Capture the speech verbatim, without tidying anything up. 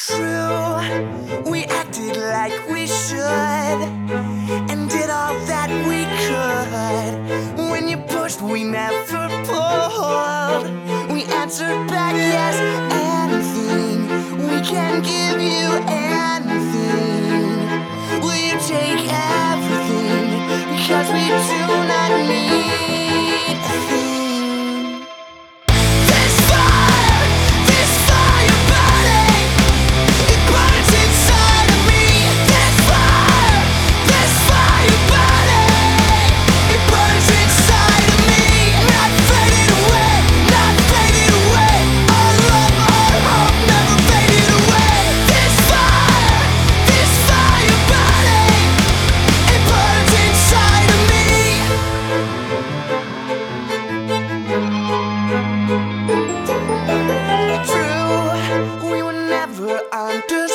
True, we acted like we should and did all that we could. When you pushed, we never pulled. We answered back, yes, anything. We can give you anything. Will you take everything? Because we do not need a thing. This fire, this fire burning, it burns inside of me. This fire, this fire burning, it burns inside of me. Not fading away, not fading away. Our love, our hope never faded away. This fire, this fire burning, it burns inside of me. True, we were never understood.